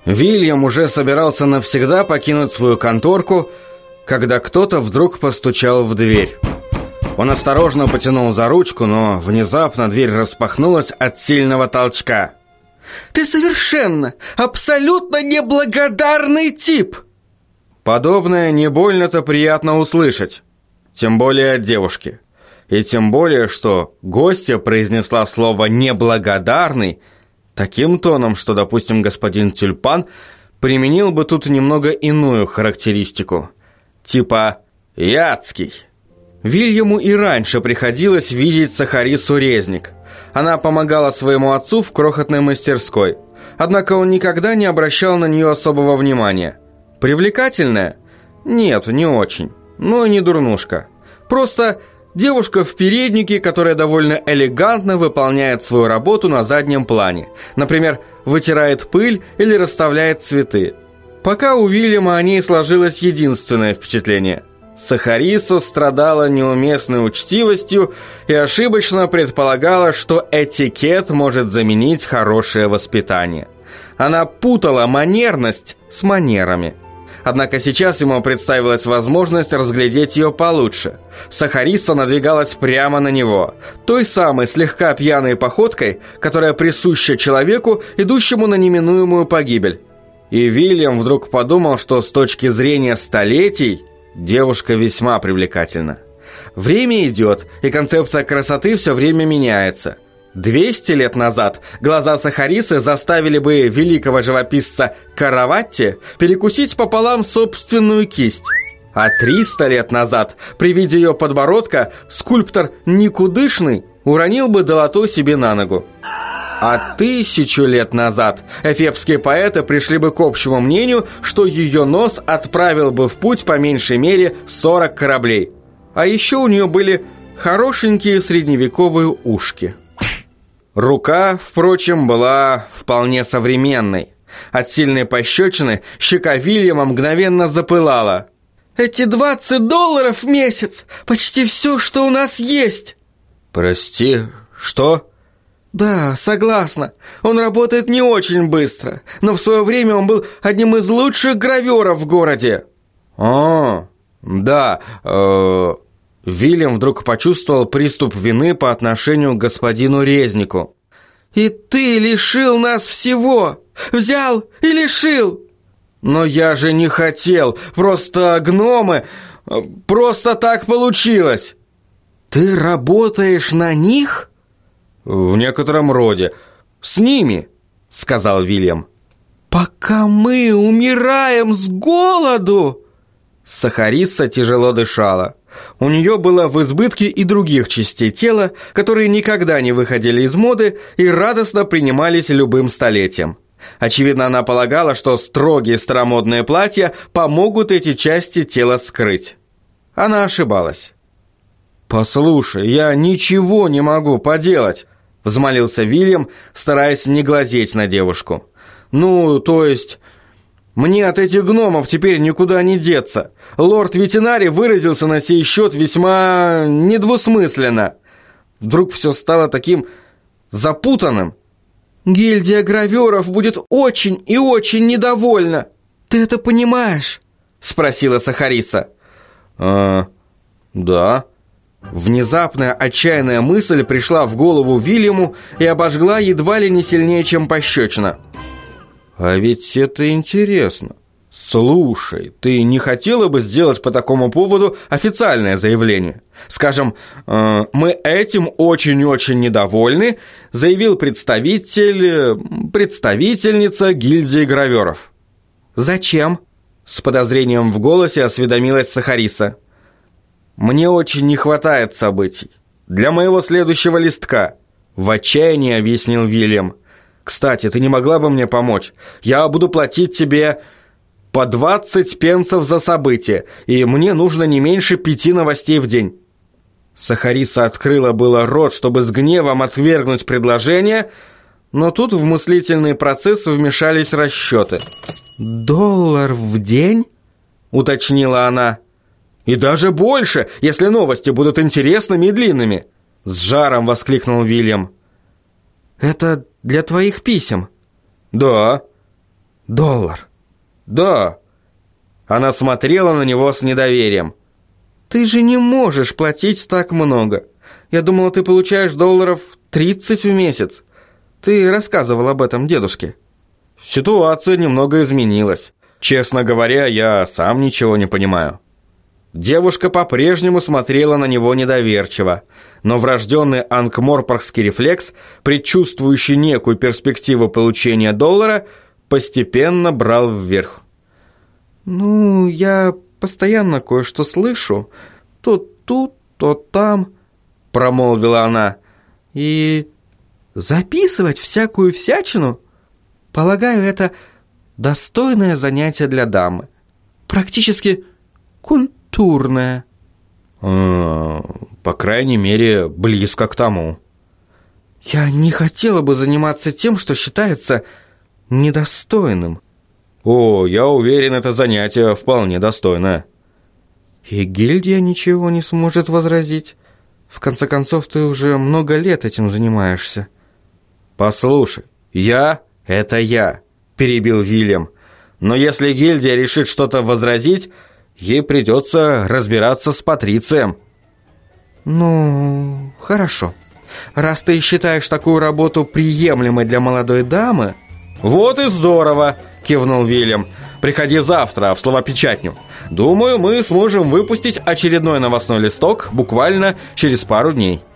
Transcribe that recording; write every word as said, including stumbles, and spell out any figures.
Вильям уже собирался навсегда покинуть свою конторку, когда кто-то вдруг постучал в дверь. Он осторожно потянул за ручку, но внезапно дверь распахнулась от сильного толчка. «Ты совершенно, абсолютно неблагодарный тип!» Подобное не больно-то приятно услышать, тем более от девушки. И тем более, что гостья произнесла слово «неблагодарный» таким тоном, что, допустим, господин Тюльпан применил бы тут немного иную характеристику, типа «ядский». Вильяму и раньше приходилось видеть Сахарису Резник. Она помогала своему отцу в крохотной мастерской, однако он никогда не обращал на нее особого внимания. Привлекательная? Нет, не очень, но и не дурнушка. Просто девушка в переднике, которая довольно элегантно выполняет свою работу на заднем плане. Например, вытирает пыль или расставляет цветы. Пока у Вильяма о ней сложилось единственное впечатление. Сахариса страдала неуместной учтивостью и ошибочно предполагала, что этикет может заменить хорошее воспитание. Она путала манерность с манерами. Однако сейчас ему представилась возможность разглядеть ее получше. Сахариса надвигалась прямо на него, той самой слегка пьяной походкой, которая присуща человеку, идущему на неминуемую погибель. И Вильям вдруг подумал, что с точки зрения столетий девушка весьма привлекательна. Время идет, и концепция красоты все время меняется. двести лет назад глаза Сахарисы заставили бы великого живописца Караватти перекусить пополам собственную кисть. А триста лет назад при виде ее подбородка скульптор Никудышный уронил бы долото себе на ногу. А тысячу лет назад эфепские поэты пришли бы к общему мнению, что ее нос отправил бы в путь по меньшей мере сорок кораблей. А еще у нее были хорошенькие средневековые ушки. Рука, впрочем, была вполне современной. От сильной пощечины щека Вильяма мгновенно запылала. «Эти двадцать долларов в месяц! Почти все, что у нас есть!» «Прости, что?» «Да, согласна. Он работает не очень быстро, но в свое время он был одним из лучших граверов в городе». «А, да, э, Вильям вдруг почувствовал приступ вины по отношению к господину Резнику. «И ты лишил нас всего! Взял и лишил!» «Но я же не хотел! Просто гномы! Просто так получилось!» «Ты работаешь на них?» «В некотором роде. С ними», — сказал Вильям. «Пока мы умираем с голоду!» Сахариса тяжело дышала. У нее было в избытке и других частей тела, которые никогда не выходили из моды и радостно принимались любым столетием. Очевидно, она полагала, что строгие старомодные платья помогут эти части тела скрыть. Она ошибалась. «Послушай, я ничего не могу поделать», — взмолился Вильям, стараясь не глазеть на девушку. «Ну, то есть, мне от этих гномов теперь никуда не деться. Лорд-ветеринарий выразился на сей счет весьма недвусмысленно. Вдруг все стало таким запутанным». «Гильдия граверов будет очень и очень недовольна. Ты это понимаешь?» — спросила Сахариса. «А, да». Внезапная отчаянная мысль пришла в голову Вильяму и обожгла едва ли не сильнее, чем пощечина. «А ведь это интересно. Слушай, ты не хотела бы сделать по такому поводу официальное заявление? Скажем, э, мы этим очень-очень недовольны», заявил представитель, представительница гильдии граверов. «Зачем?» С подозрением в голосе осведомилась Сахариса. «Мне очень не хватает событий. Для моего следующего листка», — в отчаянии объяснил Вильям. «Кстати, ты не могла бы мне помочь? Я буду платить тебе по двадцать пенсов за событие, и мне нужно не меньше пяти новостей в день». Сахариса открыла было рот, чтобы с гневом отвергнуть предложение, но тут в мыслительный процесс вмешались расчеты. «Доллар в день?» — уточнила она. «И даже больше, если новости будут интересными и длинными!» С жаром воскликнул Вильям. «Это для твоих писем?» «Да». доллар?» «Да». Она смотрела на него с недоверием. «Ты же не можешь платить так много. Я думала, ты получаешь долларов тридцать в месяц. Ты рассказывал об этом дедушке». Ситуация немного изменилась. Честно говоря, я сам ничего не понимаю. Девушка по-прежнему смотрела на него недоверчиво, но врожденный анкморпоргский рефлекс, предчувствующий некую перспективу получения доллара, постепенно брал вверх. «Ну, я постоянно кое-что слышу. То тут, то там», — промолвила она. «И записывать всякую всячину? Полагаю, это достойное занятие для дамы. Практически культурное». По крайней мере, близко к тому. «Я не хотела бы заниматься тем, что считается недостойным». О, я уверен, это занятие вполне достойное. И гильдия ничего не сможет возразить. В конце концов, ты уже много лет этим занимаешься. Послушай, я — это я, перебил Вильям. Но если гильдия решит что-то возразить, ей придется разбираться с Патрицием. Ну, хорошо. Раз ты считаешь такую работу приемлемой для молодой дамы... Вот и здорово, кивнул Вильям. Приходи завтра в словопечатню. Думаю, мы сможем выпустить очередной новостной листок буквально через пару дней.